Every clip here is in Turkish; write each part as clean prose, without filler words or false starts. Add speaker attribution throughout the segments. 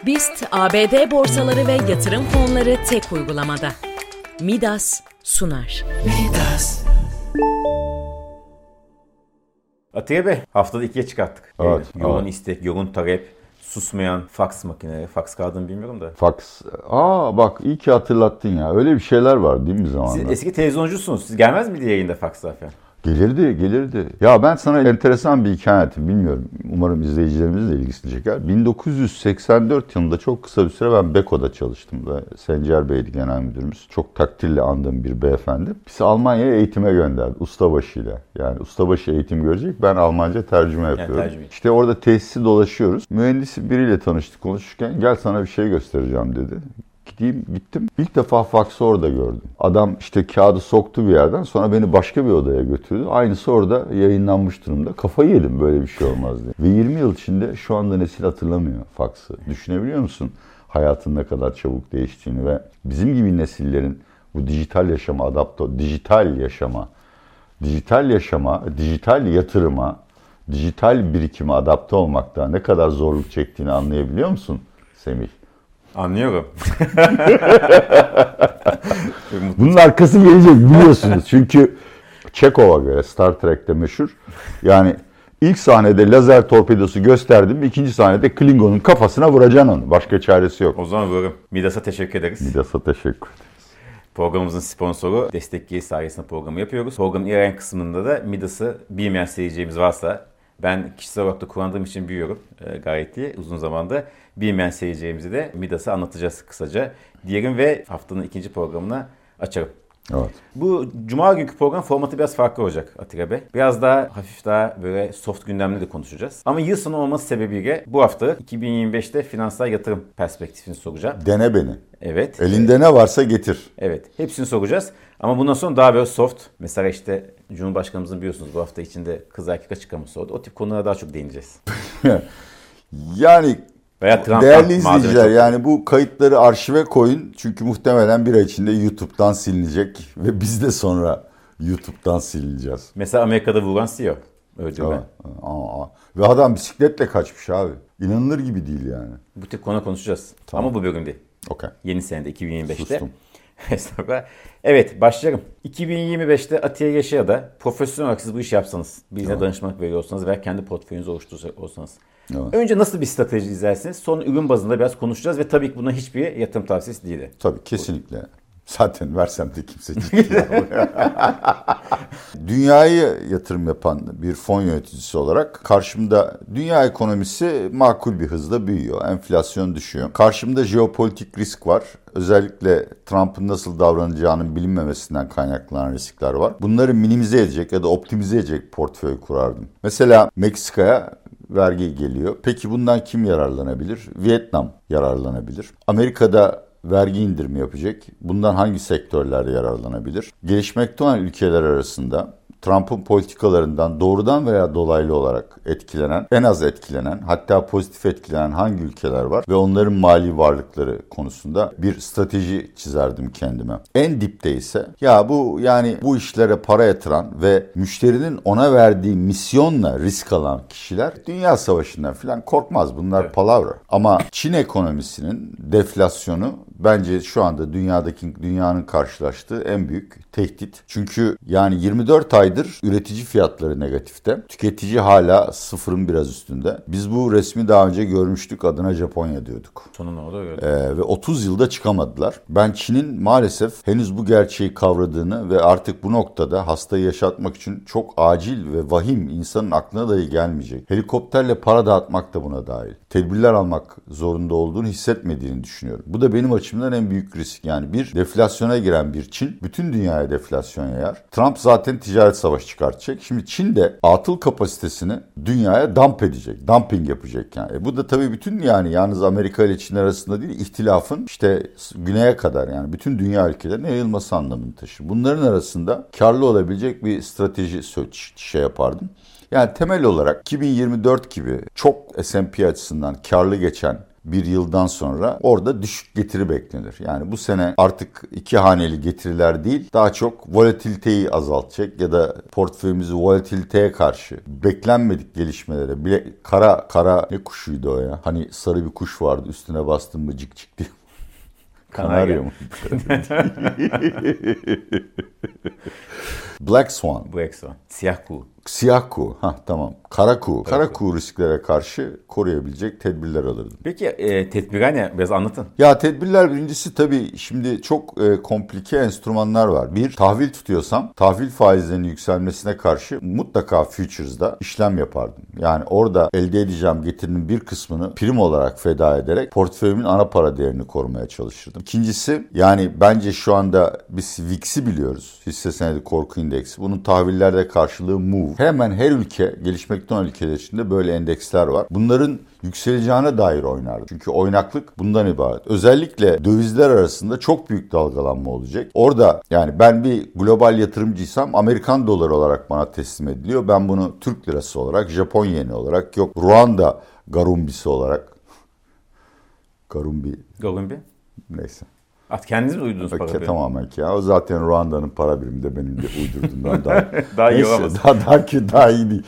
Speaker 1: BIST ABD borsaları ve yatırım fonları tek uygulamada. Midas sunar. Midas.
Speaker 2: Atiye Bey, haftada 2'ye çıkarttık.
Speaker 3: Evet,
Speaker 2: yoğun istek, yoğun talep, susmayan faks makineleri. Faks kağıdını bilmiyorum da.
Speaker 3: Faks. Bak iyi ki hatırlattın ya. Öyle bir şeyler var değil mi zamanında?
Speaker 2: Siz eski televizyoncusunuz. Siz gelmez miydi yayında fakslar falan?
Speaker 3: Gelirdi. Ya ben sana enteresan bir hikaye anlatayım. Bilmiyorum. Umarım izleyicilerimiz de ilgisini çeker. 1984 yılında çok kısa bir süre ben Beko'da çalıştım ve Sencer Bey'di genel müdürümüz. Çok takdirle andığım bir beyefendi. Bizi Almanya'ya eğitime gönderdi. Ustabaşıyla. Yani ustabaşı eğitim görecek. Ben Almanca tercüme yapıyorum. Yani tercüme. İşte orada tesisi dolaşıyoruz. Mühendisi biriyle tanıştık konuşurken. Gel sana bir şey göstereceğim dedi. Gittim. İlk defa faksı orada gördüm. Adam işte kağıdı soktu bir yerden, sonra beni başka bir odaya götürdü. Aynısı orada yayınlanmış durumda. Kafayı yedim, böyle bir şey olmaz diye. Ve 20 yıl içinde şu anda nesil hatırlamıyor faksı. Düşünebiliyor musun? Hayatın ne kadar çabuk değiştiğini ve bizim gibi nesillerin bu dijital yaşama dijital yatırıma, dijital birikime adapte olmakta ne kadar zorluk çektiğini anlayabiliyor musun Semih?
Speaker 2: Anlıyorum.
Speaker 3: Bunun arkası gelecek biliyorsunuz. Çünkü Çekov'a göre Star Trek'te meşhur. Yani ilk sahnede lazer torpidosu gösterdim. İkinci sahnede Klingon'un kafasına vuracaksın onu. Başka çaresi yok.
Speaker 2: O zaman vururum. Midas'a teşekkür ederiz.
Speaker 3: Midas'a teşekkür ederiz.
Speaker 2: Programımızın sponsoru Destekleyici sayesinde programı yapıyoruz. Programın ilerleyen kısmında da Midas'ı bilmeyen seyircimiz varsa, ben kişisel olarak da kullandığım için biliyorum gayet iyi. Uzun zamanda bilmeyen seyircilerimizi de Midas'ı anlatacağız kısaca diyelim ve haftanın ikinci programına açalım.
Speaker 3: Evet.
Speaker 2: Bu Cuma günkü program formatı biraz farklı olacak Atilla Bey. Biraz daha hafif daha böyle soft gündemleri de konuşacağız. Ama yıl sonu olması sebebiyle bu hafta 2025'te finansal yatırım perspektifini soracağım.
Speaker 3: Dene beni.
Speaker 2: Evet.
Speaker 3: Elinde ne varsa getir.
Speaker 2: Evet. Hepsini soracağız. Ama bundan sonra daha böyle soft. Mesela işte Cumhurbaşkanımızın biliyorsunuz bu hafta içinde kız erkek açıklaması oldu. O tip konulara daha çok değineceğiz.
Speaker 3: Yani değerli izleyiciler, yani bu kayıtları arşive koyun. Çünkü muhtemelen bir ay içinde YouTube'dan silinecek ve biz de sonra YouTube'dan silineceğiz.
Speaker 2: Mesela Amerika'da vuran CEO öldürme.
Speaker 3: Ve adam bisikletle kaçmış abi. İnanılır gibi değil yani.
Speaker 2: Bu tip konu konuşacağız.
Speaker 3: Tamam.
Speaker 2: Ama bu bölüm değil.
Speaker 3: Okay.
Speaker 2: Yeni senede 2025'te.
Speaker 3: Sustum.
Speaker 2: Evet, başlayalım. 2025'te Atiye Yaşar'da profesyonel olarak siz bu işi yapsanız, birine danışmanlık veriyorsanız veya kendi portföyünüzü oluşturursanız. Evet. Önce nasıl bir strateji izlersiniz? Sonra ürün bazında biraz konuşacağız ve tabii ki buna hiçbir yatırım tavsiyesi değil.
Speaker 3: Tabii kesinlikle. Zaten versem de kimse ciddi. Dünyaya yatırım yapan bir fon yöneticisi olarak karşımda dünya ekonomisi makul bir hızla büyüyor. Enflasyon düşüyor. Karşımda jeopolitik risk var. Özellikle Trump'ın nasıl davranacağının bilinmemesinden kaynaklanan riskler var. Bunları minimize edecek ya da optimize edecek portföy kurardım. Mesela Meksika'ya vergi geliyor. Peki bundan kim yararlanabilir? Vietnam yararlanabilir. Amerika'da vergi indirimi yapacak. Bundan hangi sektörler yararlanabilir? Gelişmekte olan ülkeler arasında Trump'ın politikalarından doğrudan veya dolaylı olarak etkilenen, en az etkilenen, hatta pozitif etkilenen hangi ülkeler var ve onların mali varlıkları konusunda bir strateji çizerdim kendime. En dipte ise bu işlere para yatıran ve müşterinin ona verdiği misyonla risk alan kişiler dünya savaşından falan korkmaz. Bunlar palavra. Ama Çin ekonomisinin deflasyonu bence şu anda dünyanın karşılaştığı en büyük tehdit. Çünkü yani 24 aydır üretici fiyatları negatifte. Tüketici hala sıfırın biraz üstünde. Biz bu resmi daha önce görmüştük. Adına Japonya diyorduk.
Speaker 2: Sonunda o da öyle.
Speaker 3: Ve 30 yılda çıkamadılar. Ben Çin'in maalesef henüz bu gerçeği kavradığını ve artık bu noktada hastayı yaşatmak için çok acil ve vahim, insanın aklına dahi gelmeyecek helikopterle para dağıtmak da buna dahil. Tedbirler almak zorunda olduğunu hissetmediğini düşünüyorum. Bu da benim açımdan en büyük risk. Yani bir deflasyona giren bir Çin bütün dünyaya deflasyon yayar. Trump zaten ticaret savaşı çıkartacak. Şimdi Çin de atıl kapasitesini dünyaya dumping yapacak yani. Bu da tabii bütün yalnız Amerika ile Çin arasında değil, ihtilafın işte güneye kadar yani bütün dünya ülkelerine yayılması anlamını taşır. Bunların arasında karlı olabilecek bir strateji yapardım. Yani temel olarak 2024 gibi çok S&P açısından karlı geçen bir yıldan sonra orada düşük getiri beklenir. Yani bu sene artık 2 haneli getiriler değil, daha çok volatiliteyi azaltacak ya da portföyümüzü volatiliteye karşı beklenmedik gelişmelere bile kara ne kuşuydu o ya? Hani sarı bir kuş vardı, üstüne bastın mı cik cik diye. Kanarya mı? Black Swan.
Speaker 2: Siyah kuğu.
Speaker 3: Siyah kuğu. Tamam. Kara kuğu. Kara kuğu risklere karşı koruyabilecek tedbirler alırdım.
Speaker 2: Peki tedbirler ne? Biraz anlatın.
Speaker 3: Ya tedbirler birincisi tabii şimdi çok komplike enstrümanlar var. Bir, tahvil tutuyorsam tahvil faizlerinin yükselmesine karşı mutlaka futures'da işlem yapardım. Yani orada elde edeceğim getirinin bir kısmını prim olarak feda ederek portföyümün ana para değerini korumaya çalışırdım. İkincisi, yani bence şu anda biz VIX'i biliyoruz. Hisse senedi korku indeksi. Bunun tahvillerde karşılığı MOVE. Hemen her ülke, gelişmekte olan ülkeler içinde böyle endeksler var. Bunların yükseleceğine dair oynardı. Çünkü oynaklık bundan ibaret. Özellikle dövizler arasında çok büyük dalgalanma olacak. Orada yani ben bir global yatırımcıysam Amerikan doları olarak bana teslim ediliyor. Ben bunu Türk lirası olarak, Japon yeni olarak, yok Ruanda garumbisi olarak. Garumbi. Neyse.
Speaker 2: Kendiniz mi uydurdunuz para birimi?
Speaker 3: Tamamen ki ya. O zaten Ruanda'nın para birimi de benim de uydurduğumdan daha
Speaker 2: daha iyi
Speaker 3: neyse,
Speaker 2: olamaz.
Speaker 3: daha iyi değil.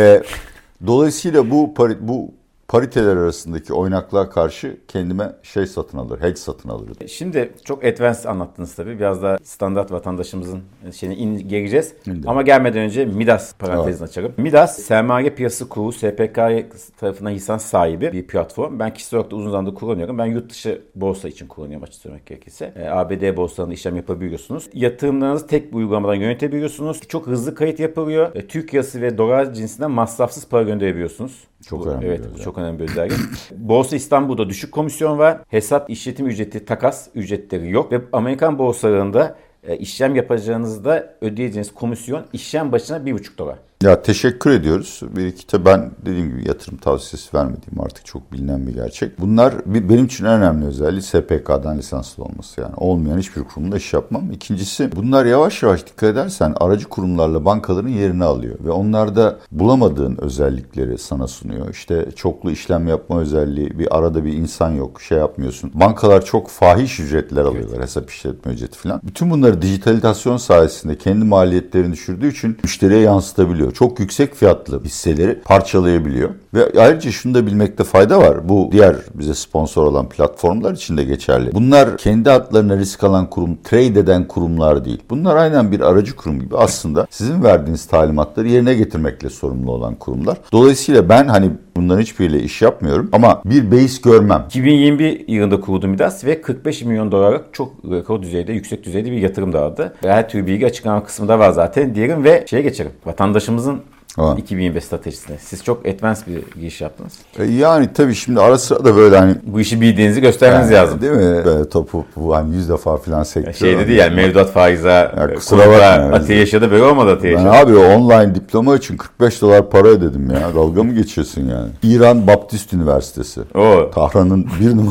Speaker 3: Dolayısıyla bu pariteler arasındaki oynaklığa karşı kendime satın alır, hedge satın alırdım.
Speaker 2: Şimdi çok advanced anlattınız tabii. Biraz daha standart vatandaşımızın geleceğiz. Ama gelmeden önce Midas parantezini açalım. Midas, sermaye piyasası kurulu SPK tarafından lisans sahibi bir platform. Ben kişisel olarak da uzun zamandır kullanıyorum. Ben yurt dışı borsa için kullanıyorum, açık söylemek gerekirse. ABD borsalarında işlem yapabiliyorsunuz. Yatırımlarınızı tek bir uygulamadan yönetebiliyorsunuz. Çok hızlı kayıt yapılıyor. Türk lirası ve dolar cinsinden masrafsız para gönderebiliyorsunuz.
Speaker 3: Çok önemli.
Speaker 2: Evet, bu çok önemli bir özellik. Borsa İstanbul'da düşük komisyon var. Hesap işletim ücreti, takas ücretleri yok. Ve Amerikan borsalarında işlem yapacağınızda ödeyeceğiniz komisyon işlem başına $1,5.
Speaker 3: Ya teşekkür ediyoruz. Bir iki de ben dediğim gibi yatırım tavsiyesi vermediğim artık çok bilinen bir gerçek. Bunlar benim için en önemli özelliği SPK'dan lisanslı olması. Yani olmayan hiçbir kurumda iş yapmam. İkincisi, bunlar yavaş yavaş dikkat edersen aracı kurumlarla bankaların yerini alıyor. Ve onlarda bulamadığın özellikleri sana sunuyor. İşte çoklu işlem yapma özelliği, bir arada bir insan yok, yapmıyorsun. Bankalar çok fahiş ücretler alıyorlar, evet. Hesap işletme ücreti falan. Bütün bunları dijitalizasyon sayesinde kendi maliyetlerini düşürdüğü için müşteriye yansıtabiliyor. Çok yüksek fiyatlı hisseleri parçalayabiliyor. Ve ayrıca şunu da bilmekte fayda var. Bu diğer bize sponsor olan platformlar için de geçerli. Bunlar kendi adlarına risk alan kurum, trade eden kurumlar değil. Bunlar aynen bir aracı kurum gibi aslında sizin verdiğiniz talimatları yerine getirmekle sorumlu olan kurumlar. Dolayısıyla ben bunların hiçbiriyle iş yapmıyorum ama bir beis görmem.
Speaker 2: 2021 yılında kuruldu Midas ve $45 milyon çok rekor düzeyde, yüksek düzeyde bir yatırım dağıdı. Her türlü bilgi açıklama kısmında var zaten diyelim ve geçelim. Vatandaşımızın 2025 stratejisine. Siz çok advanced bir iş yaptınız.
Speaker 3: Yani tabii şimdi ara sıra da böyle
Speaker 2: bu işi bildiğinizi göstermeniz lazım.
Speaker 3: Değil mi? Böyle topu 100 defa falan sektiriyor.
Speaker 2: Değil yani mevduat faize,
Speaker 3: kusura bakma.
Speaker 2: Ateş ya da böyle olmadı Ateş.
Speaker 3: Ben abi online diploma için $45 para ödedim ya. Dalga mı geçiyorsun yani? İran Baptist Üniversitesi. Tahran'ın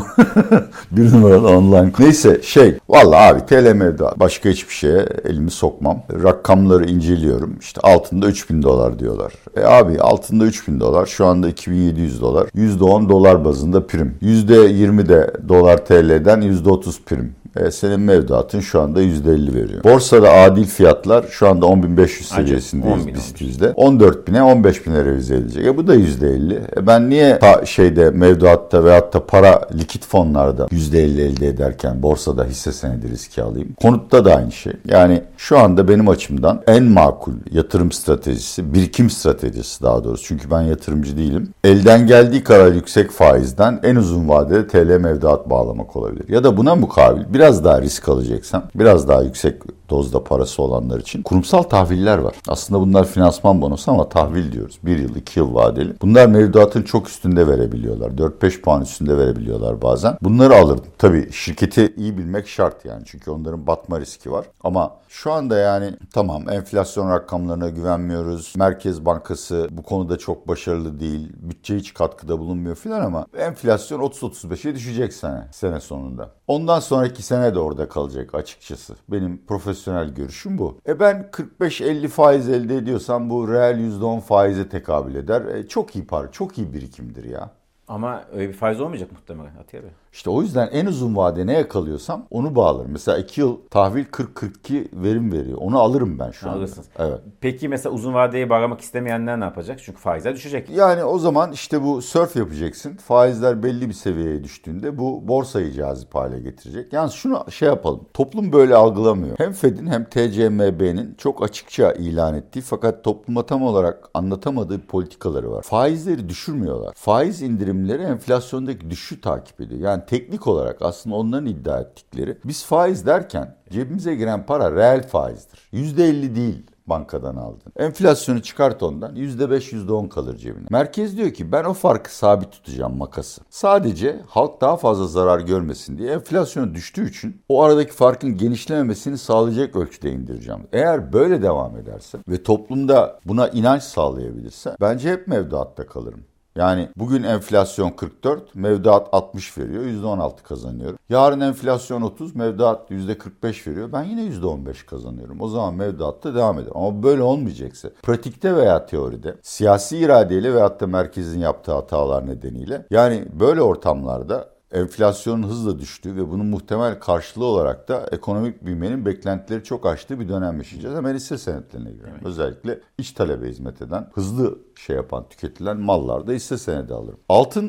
Speaker 3: bir numaralı online. Neyse vallahi abi TL mevduat. Başka hiçbir şeye elimi sokmam. Rakamları inceliyorum. İşte altında $3.000 diyorlar. Abi altında $3.000, şu anda $2.700. %10 dolar bazında prim. %20 de dolar TL'den %30 prim. Senin mevduatın şu anda %50 veriyor. Borsada adil fiyatlar şu anda 10.500 seviyesindeyiz BIST 14.000'e 15.000'e revize edecek. Bu da %50. Ben niye mevduatta veyahut da para likit fonlarda %50 elde ederken borsada hisse senedi riski alayım? Konutta da aynı şey. Yani şu anda benim açımdan en makul yatırım stratejisi, birikim stratejisi daha doğrusu. Çünkü ben yatırımcı değilim. Elden geldiği kadar yüksek faizden en uzun vadede TL mevduat bağlamak olabilir. Ya da buna mukabil biraz daha risk alacaksam, biraz daha yüksek dozda parası olanlar için kurumsal tahviller var. Aslında bunlar finansman bonosu ama tahvil diyoruz. 1 yıl, 2 yıl vadeli. Bunlar mevduatın çok üstünde verebiliyorlar. 4-5 puan üstünde verebiliyorlar bazen. Bunları alırdım. Tabii şirketi iyi bilmek şart yani. Çünkü onların batma riski var. Ama şu anda tamam enflasyon rakamlarına güvenmiyoruz. Merkez Bankası bu konuda çok başarılı değil. Bütçe hiç katkıda bulunmuyor filan ama enflasyon 30-35'e düşecek sene sonunda. Ondan sonraki sene de orada kalacak açıkçası. Benim profesyonel görüşüm bu. Ben 45-50 faiz elde ediyorsam bu reel %10 faize tekabül eder. Çok iyi para, çok iyi birikimdir ya.
Speaker 2: Ama öyle bir faiz olmayacak muhtemelen Atiye Bey.
Speaker 3: İşte o yüzden en uzun vade ne yakalıyorsam onu bağlarım. Mesela 2 yıl tahvil 40-42 verim veriyor. Onu alırım ben şu an.
Speaker 2: Alırsınız.
Speaker 3: Evet.
Speaker 2: Peki mesela uzun vadeye bağlamak istemeyenler ne yapacak? Çünkü faizler düşecek.
Speaker 3: Yani o zaman işte bu sörf yapacaksın. Faizler belli bir seviyeye düştüğünde bu borsayı cazip hale getirecek. Yalnız şunu yapalım. Toplum böyle algılamıyor. Hem Fed'in hem TCMB'nin çok açıkça ilan ettiği fakat topluma tam olarak anlatamadığı politikaları var. Faizleri düşürmüyorlar. Faiz indirimleri enflasyondaki düşüşü takip ediyor. Yani teknik olarak aslında onların iddia ettikleri. Biz faiz derken cebimize giren para reel faizdir. %50 değil bankadan aldın. Enflasyonu çıkart ondan %5 %10 kalır cebine. Merkez diyor ki ben o farkı sabit tutacağım makası. Sadece halk daha fazla zarar görmesin diye enflasyon düştüğü için o aradaki farkın genişlememesini sağlayacak ölçüde indireceğim. Eğer böyle devam ederse ve toplumda buna inanç sağlayabilirse bence hep mevduatta kalırım. Yani bugün enflasyon 44, mevduat 60 veriyor, %16 kazanıyorum. Yarın enflasyon 30, mevduat %45 veriyor, ben yine %15 kazanıyorum. O zaman mevduatta devam eder. Ama böyle olmayacaksa, pratikte veya teoride, siyasi iradeyle veyahut da merkezin yaptığı hatalar nedeniyle, yani böyle ortamlarda enflasyonun hızla düştüğü ve bunun muhtemel karşılığı olarak da ekonomik büyümenin beklentileri çok aştığı bir dönem yaşayacağız. Hemen hisse senetlerine girelim. Evet. Özellikle iç talebe hizmet eden, hızlı tüketilen mallarda hisse senedi alırım.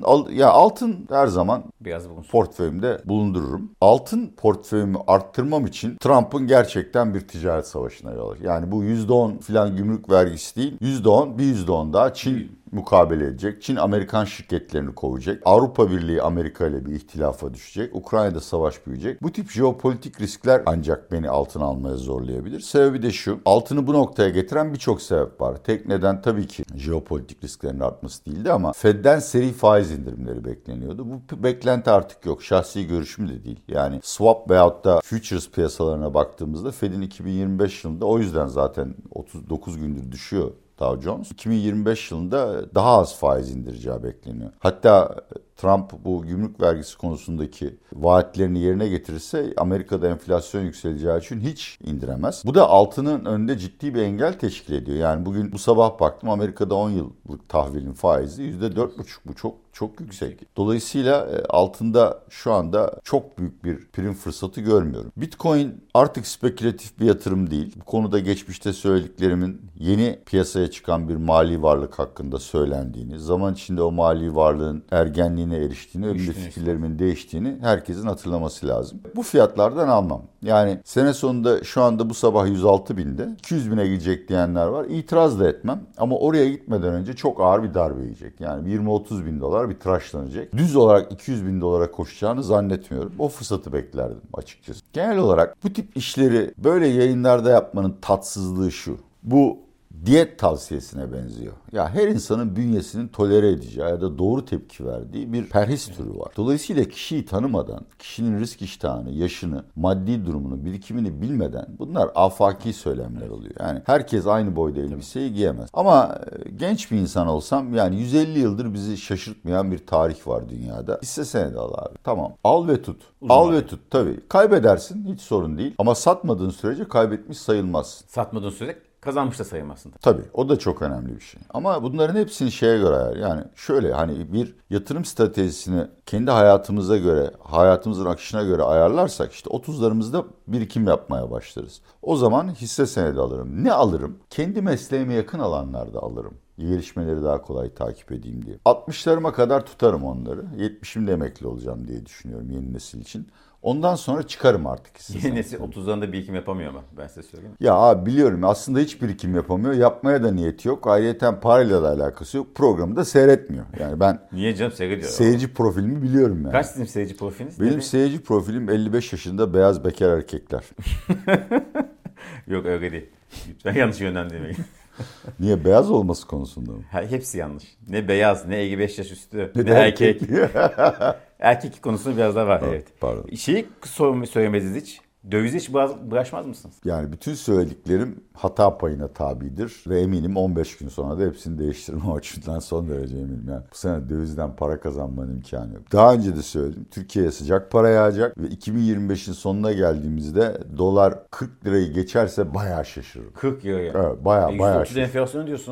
Speaker 3: Altın her zaman
Speaker 2: biraz
Speaker 3: portföyümde bulundururum. Altın portföyümü arttırmam için Trump'ın gerçekten bir ticaret savaşına yol açar. Yani bu %10 filan gümrük vergisi değil, %10, bir %10 daha Çin mukabele edecek. Çin Amerikan şirketlerini kovacak. Avrupa Birliği Amerika ile bir ihtilafa düşecek. Ukrayna'da savaş büyüyecek. Bu tip jeopolitik riskler ancak beni altın almaya zorlayabilir. Sebebi de şu. Altını bu noktaya getiren birçok sebep var. Tek neden tabii ki jeopolitik risklerin artması değildi ama Fed'den seri faiz indirimleri bekleniyordu. Bu beklenti artık yok. Şahsi görüşüm de değil. Yani swap veyahut da futures piyasalarına baktığımızda Fed'in 2025 yılında o yüzden zaten 39 gündür düşüyor Dow Jones. 2025 yılında daha az faiz indireceği bekleniyor. Hatta Trump bu gümrük vergisi konusundaki vaatlerini yerine getirirse Amerika'da enflasyon yükseleceği için hiç indiremez. Bu da altının önünde ciddi bir engel teşkil ediyor. Yani bugün bu sabah baktım Amerika'da 10 yıllık tahvilin faizi %4,5. Bu çok yüksek. Dolayısıyla altında şu anda çok büyük bir prim fırsatı görmüyorum. Bitcoin artık spekülatif bir yatırım değil. Bu konuda geçmişte söylediklerimin yeni piyasaya çıkan bir mali varlık hakkında söylendiğini, zaman içinde o mali varlığın ergenliğine eriştiğini ve fikirlerimin değiştiğini herkesin hatırlaması lazım. Bu fiyatlardan almam. Yani sene sonunda şu anda bu sabah 106.000'de 200.000'e gidecek diyenler var. İtiraz da etmem ama oraya gitmeden önce çok ağır bir darbe yiyecek. Yani 20-30 bin dolar bir tıraşlanacak. Düz olarak 200.000 dolara koşacağını zannetmiyorum. O fırsatı beklerdim açıkçası. Genel olarak bu tip işleri böyle yayınlarda yapmanın tatsızlığı şu. Bu diyet tavsiyesine benziyor. Ya her insanın bünyesinin tolere edeceği ya da doğru tepki verdiği bir perhis türü var. Dolayısıyla kişiyi tanımadan, kişinin risk iştahını, yaşını, maddi durumunu, birikimini bilmeden bunlar afaki söylemler oluyor. Yani herkes aynı boyda elbiseyi giyemez. Ama genç bir insan olsam yani 150 yıldır bizi şaşırtmayan bir tarih var dünyada. Hisse senedi al abi. Tamam. Al ve tut. Al ve tut tabii. Kaybedersin hiç sorun değil. Ama satmadığın sürece kaybetmiş sayılmazsın.
Speaker 2: Satmadığın sürece kazanmış da sayılmazsın.
Speaker 3: Tabii o da çok önemli bir şey. Ama bunların hepsini şeye göre ayar. Yani şöyle hani bir yatırım stratejisini kendi hayatımıza göre, hayatımızın akışına göre ayarlarsak işte 30'larımızda birikim yapmaya başlarız. O zaman hisse senedi alırım. Ne alırım? Kendi mesleğime yakın alanlarda alırım. Gelişmeleri daha kolay takip edeyim diye. 60'larıma kadar tutarım onları. 70'imde emekli olacağım diye düşünüyorum yeni nesil için. Ondan sonra çıkarım artık.
Speaker 2: Yeni nesil 30'larında birikim yapamıyor ama ben size söyleyeyim.
Speaker 3: Ya abi biliyorum aslında hiç birikim yapamıyor. Yapmaya da niyeti yok. Ayrıyeten parayla da alakası yok. Programı da seyretmiyor. Yani ben
Speaker 2: niye canım seyrediyor?
Speaker 3: Seyirci profilimi biliyorum yani.
Speaker 2: Kaç sizin seyirci profiliniz?
Speaker 3: Benim seyirci profilim 55 yaşında beyaz bekar erkekler.
Speaker 2: Yok öyle değil. Lütfen yanlış yönlendirmeyin.
Speaker 3: Niye beyaz olması konusunda mı?
Speaker 2: Hepsi yanlış. Ne beyaz, ne 55 yaş üstü, ne erkek. Erkek konusunda biraz daha var. Evet.
Speaker 3: Pardon.
Speaker 2: Şeyi söylemediniz hiç. Dövizi hiç bulaşmaz mısınız?
Speaker 3: Yani bütün söylediklerim hata payına tabidir ve eminim 15 gün sonra da hepsini değiştirme açısından son derece eminim. Yani bu sene dövizden para kazanmanın imkanı yok. Daha önce de söyledim. Türkiye'ye sıcak para yağacak ve 2025'in sonuna geldiğimizde dolar 40 lirayı geçerse bayağı şaşırırım.
Speaker 2: 40 liraya.
Speaker 3: Evet, bayağı
Speaker 2: %30
Speaker 3: şaşırırım.
Speaker 2: enflasyon diyorsunuz.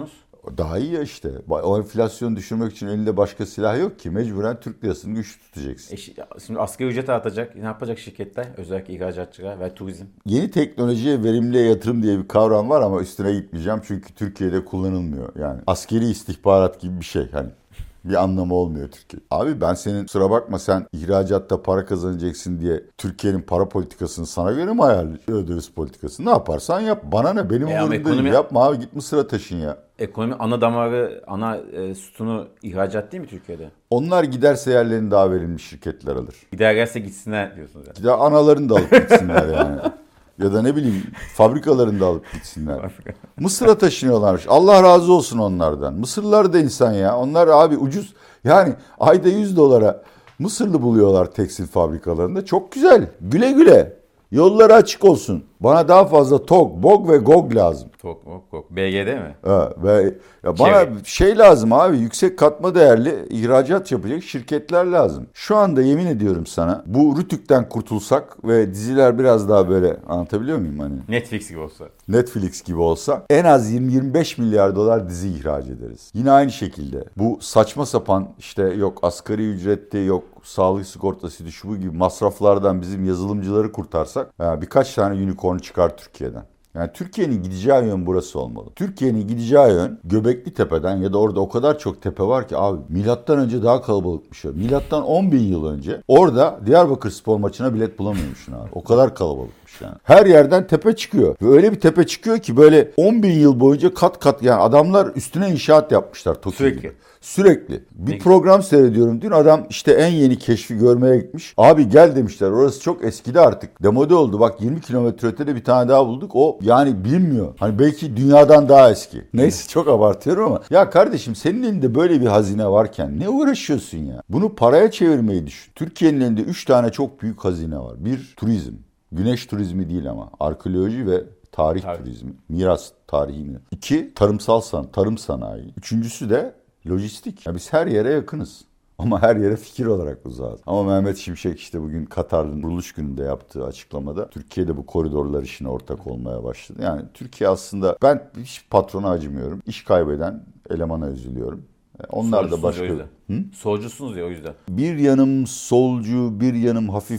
Speaker 3: Daha iyi ya işte. O enflasyonu düşürmek için elinde başka silah yok ki. Mecburen Türk lirasını güçlü tutacaksın.
Speaker 2: Şimdi asgari ücret artacak. Ne yapacak şirketler? Özellikle ihracatçılar ve turizm.
Speaker 3: Yeni teknolojiye, verimliye yatırım diye bir kavram var ama üstüne gitmeyeceğim. Çünkü Türkiye'de kullanılmıyor. Yani askeri istihbarat gibi bir şey. Hani bir anlamı olmuyor Türkiye. Abi ben senin, kusura bakma, sen ihracatta para kazanacaksın diye Türkiye'nin para politikasını sana göre mi ayarlıyor, döviz politikasını? Ne yaparsan yap. Bana ne? Benim umurumda değil. Yapma abi, git Mısır'a taşın ya.
Speaker 2: Ekonomi ana damarı, ana sütunu ihracat değil mi Türkiye'de?
Speaker 3: Onlar giderse yerlerini daha verimli şirketler alır.
Speaker 2: Giderlerse gitsinler diyorsunuz yani.
Speaker 3: Gider analarını da alıp gitsinler yani. Ya da ne bileyim fabrikalarını da alıp gitsinler. Mısır'a taşınıyorlarmış. Allah razı olsun onlardan. Mısırlılar da insan ya. Onlar abi ucuz. Yani ayda $100 Mısırlı buluyorlar tekstil fabrikalarında. Çok güzel. Güle güle. Yolları açık olsun. Bana daha fazla TOG, BOG ve GOG lazım.
Speaker 2: TOG, BOG. BGD mi?
Speaker 3: Ve ya bana şey lazım abi, yüksek katma değerli ihracat yapacak şirketler lazım. Şu anda yemin ediyorum sana, bu Rütük'ten kurtulsak ve diziler biraz daha böyle, anlatabiliyor muyum hani?
Speaker 2: Netflix gibi olsa.
Speaker 3: Netflix gibi olsa en az 20-25 milyar dolar dizi ihraç ederiz. Yine aynı şekilde bu saçma sapan işte yok asgari ücretti, yok sağlık sigortasıydı, şu bu gibi masraflardan bizim yazılımcıları kurtarsak birkaç tane unicorn çıkar Türkiye'den. Yani Türkiye'nin gideceği yön burası olmalı. Türkiye'nin gideceği yön Göbekli Tepe'den, ya da orada o kadar çok tepe var ki abi, milattan önce daha kalabalıkmış ya. Milattan 10.000 yıl önce orada Diyarbakır spor maçına bilet bulamıyormuşsun abi. O kadar kalabalıkmış yani. Her yerden tepe çıkıyor. Ve öyle bir tepe çıkıyor ki böyle 10.000 yıl boyunca kat kat, yani adamlar üstüne inşaat yapmışlar Tokyo gibi. Sürekli. Bir program seyrediyorum dün, adam işte en yeni keşfi görmeye gitmiş. Abi gel demişler, orası çok eskidi artık. Demode oldu, bak 20 kilometre ötede bir tane daha bulduk. O yani bilinmiyor. Hani belki dünyadan daha eski. Neyse çok abartıyorum ama. Ya kardeşim, senin elinde böyle bir hazine varken ne uğraşıyorsun ya? Bunu paraya çevirmeyi düşün. Türkiye'nin elinde 3 tane çok büyük hazine var. Bir, turizm. Güneş turizmi değil ama. Arkeoloji ve tarih turizmi. Miras tarihi mi? 2, tarım sanayi. Üçüncüsü de lojistik. Ya biz her yere yakınız. Ama her yere fikir olarak uzağız. Ama Mehmet Şimşek işte bugün Katar'ın kuruluş gününde yaptığı açıklamada Türkiye'de bu koridorlar işine ortak olmaya başladı. Yani Türkiye aslında, ben hiç patrona acımıyorum. İş kaybeden elemana üzülüyorum. Onlar da başka...
Speaker 2: Solcusunuz ya o yüzden.
Speaker 3: Bir yanım solcu, bir yanım hafif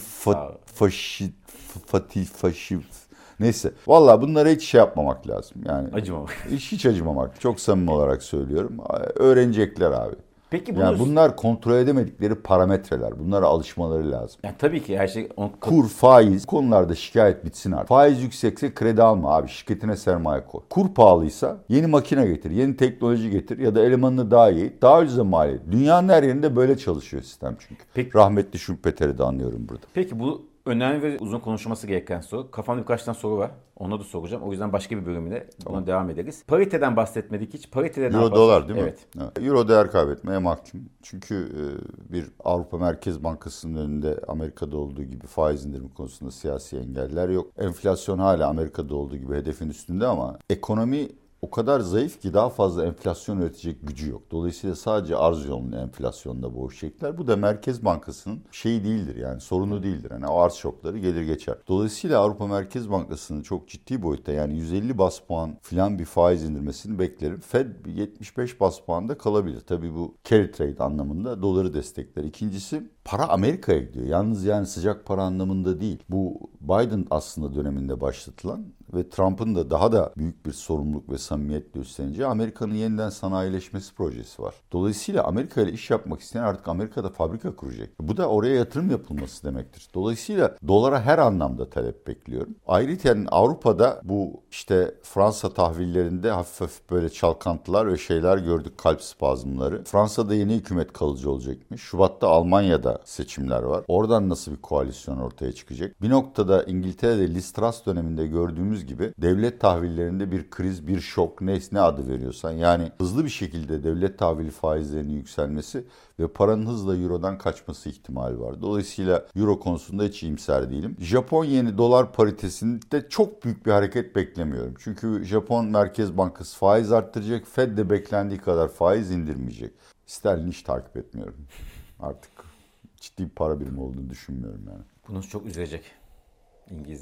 Speaker 3: faşist. Neyse. Vallahi bunlara hiç şey yapmamak lazım. Yani
Speaker 2: acımamak.
Speaker 3: Hiç acımamak. Çok samimi olarak söylüyorum. Öğrenecekler abi.
Speaker 2: Peki
Speaker 3: yani bunlar kontrol edemedikleri parametreler. Bunlara alışmaları lazım.
Speaker 2: Yani tabii ki her şey...
Speaker 3: Kur, faiz, konularda şikayet bitsin artık. Faiz yüksekse kredi alma abi. Şirketine sermaye koy. Kur pahalıysa yeni makine getir, yeni teknoloji getir ya da elemanını daha iyi, daha ucuza mal et. Dünyanın her yerinde böyle çalışıyor sistem çünkü.
Speaker 2: Peki,
Speaker 3: rahmetli Schumpeter'i de anlıyorum burada.
Speaker 2: Peki bu önemli ve uzun konuşulması gereken soru. Kafamda birkaç tane soru var. Onu da soracağım. O yüzden başka bir bölümde buna devam ederiz. Pariteden bahsetmedik hiç. Pariteden
Speaker 3: Euro dolar değil mi?
Speaker 2: Evet.
Speaker 3: Euro değer kaybetmeye mahkum. Çünkü bir Avrupa Merkez Bankası'nın önünde Amerika'da olduğu gibi faiz indirimi konusunda siyasi engeller yok. Enflasyon hala Amerika'da olduğu gibi hedefin üstünde ama ekonomi o kadar zayıf ki daha fazla enflasyon üretecek gücü yok. Dolayısıyla sadece arz yolunu enflasyonda boğuşacaklar. Bu da Merkez Bankası'nın şeyi değildir, yani sorunu değildir. Yani o arz şokları gelir geçer. Dolayısıyla Avrupa Merkez Bankası'nın çok ciddi boyutta, yani 150 bas puan falan bir faiz indirmesini beklerim. Fed 75 bas puanda kalabilir. Tabii bu carry trade anlamında doları destekler. İkincisi, para Amerika'ya gidiyor. Yalnız yani sıcak para anlamında değil. Bu Biden aslında döneminde başlatılan ve Trump'ın da daha da büyük bir sorumluluk ve samimiyetle üstleneceği Amerika'nın yeniden sanayileşmesi projesi var. Dolayısıyla Amerika ile iş yapmak isteyen artık Amerika'da fabrika kuracak. Bu da oraya yatırım yapılması demektir. Dolayısıyla dolara her anlamda talep bekliyorum. Ayrıca Avrupa'da bu işte Fransa tahvillerinde hafif hafif böyle çalkantılar ve şeyler gördük, kalp spazmları. Fransa'da yeni hükümet kalıcı olacakmış. Şubat'ta Almanya'da seçimler var. Oradan nasıl bir koalisyon ortaya çıkacak? Bir noktada İngiltere'de Liz Truss döneminde gördüğümüz gibi devlet tahvillerinde bir kriz, bir şok, ne adı veriyorsan, yani hızlı bir şekilde devlet tahvili faizlerinin yükselmesi ve paranın hızla Euro'dan kaçması ihtimali var. Dolayısıyla Euro konusunda hiç iyimser değilim. Japon yeni dolar paritesinde çok büyük bir hareket beklemiyorum. Çünkü Japon Merkez Bankası faiz arttıracak, Fed de beklendiği kadar faiz indirmeyecek. Sterlin hiç takip etmiyorum. Artık ciddi bir para birimi olduğunu düşünmüyorum yani.
Speaker 2: Bunu çok üzecek İngilizler.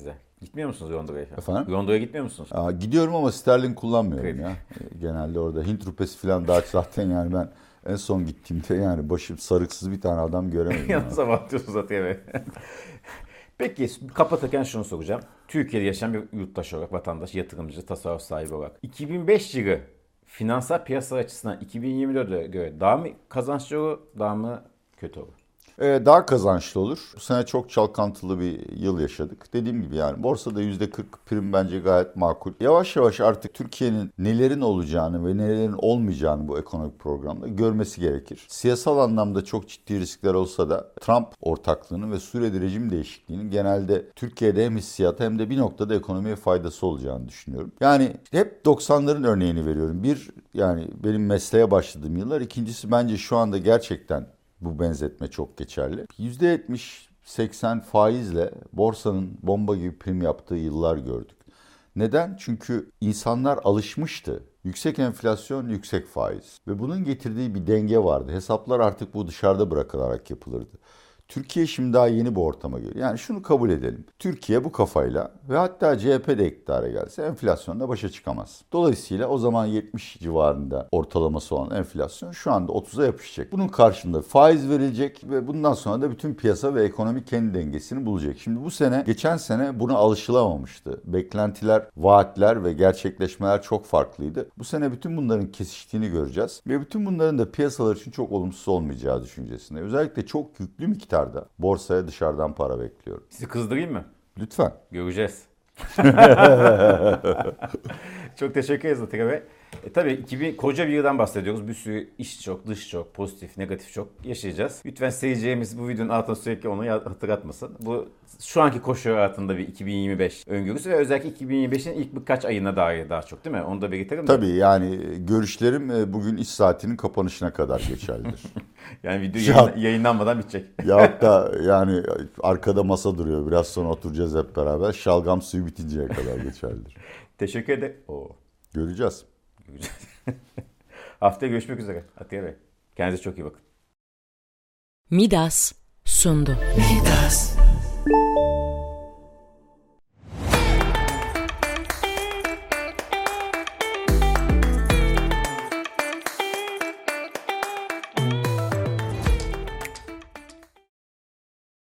Speaker 2: Gitmiyor musunuz Londra'ya?
Speaker 3: Efendim?
Speaker 2: Londra'ya gitmiyor musunuz?
Speaker 3: Gidiyorum ama sterlin kullanmıyorum ya. Genelde orada Hint rupesi falan daha zaten yani ben en son gittiğimde yani başım sarıksız bir tane adam göremedim.
Speaker 2: Yalnız abartıyorsunuz zaten. Peki kapatırken şunu soracağım. Türkiye'de yaşayan bir yurttaş olarak, vatandaş, yatırımcı, tasarruf sahibi olarak 2005 yılı finansal piyasalar açısından 2024'e göre daha mı kazançlı olur, daha mı kötü olur?
Speaker 3: Daha kazançlı olur. Bu sene çok çalkantılı bir yıl yaşadık. Dediğim gibi yani borsada %40 prim bence gayet makul. Yavaş yavaş artık Türkiye'nin nelerin olacağını ve nelerin olmayacağını bu ekonomik programda görmesi gerekir. Siyasal anlamda çok ciddi riskler olsa da Trump ortaklığının ve Suriye'de rejim değişikliğinin genelde Türkiye'de hem hissiyata hem de bir noktada ekonomiye faydası olacağını düşünüyorum. Yani hep 90'ların örneğini veriyorum. Bir, yani benim mesleğe başladığım yıllar. İkincisi bence şu anda gerçekten bu benzetme çok geçerli. %70-80 faizle borsanın bomba gibi prim yaptığı yıllar gördük. Neden? Çünkü insanlar alışmıştı. Yüksek enflasyon, yüksek faiz. Ve bunun getirdiği bir denge vardı. Hesaplar artık bu dışarıda bırakılarak yapılırdı. Türkiye şimdi daha yeni bir ortama geliyor. Yani şunu kabul edelim. Türkiye bu kafayla ve hatta CHP de iktidara gelse enflasyonla başa çıkamaz. Dolayısıyla o zaman 70 civarında ortalaması olan enflasyon şu anda 30'a yapışacak. Bunun karşılığında faiz verilecek ve bundan sonra da bütün piyasa ve ekonomi kendi dengesini bulacak. Şimdi bu sene, geçen sene buna alışılamamıştı. Beklentiler, vaatler ve gerçekleşmeler çok farklıydı. Bu sene bütün bunların kesiştiğini göreceğiz. Ve bütün bunların da piyasalar için çok olumsuz olmayacağı düşüncesinde. Özellikle çok yüklü miktarda borsaya dışarıdan para bekliyorum.
Speaker 2: Sizi kızdırayım mı?
Speaker 3: Lütfen.
Speaker 2: Göreceğiz. Çok teşekkür ederiz Atilla Bey. Tabii koca bir yıldan bahsediyoruz. Bir sürü iç çok, dış çok, pozitif, negatif çok yaşayacağız. Lütfen seyircilerimiz bu videonun altına sürekli onu hatırlatmasın. Bu şu anki koşu hayatında bir 2025 öngörüsü ve özellikle 2025'in ilk birkaç ayına dair daha çok değil mi? Onu da belirtelim.
Speaker 3: Tabii yani görüşlerim bugün iş saatinin kapanışına kadar geçerlidir.
Speaker 2: Yani video yayınlanmadan bitecek.
Speaker 3: Ya da yani arkada masa duruyor. Biraz sonra oturacağız hep beraber. Şalgam suyu bitinceye kadar geçerlidir.
Speaker 2: Teşekkür ederim.
Speaker 3: Göreceğiz.
Speaker 2: Haftaya görüşmek üzere Atilla Bey. Kendinize çok iyi bakın.
Speaker 1: Midas sundu. Midas.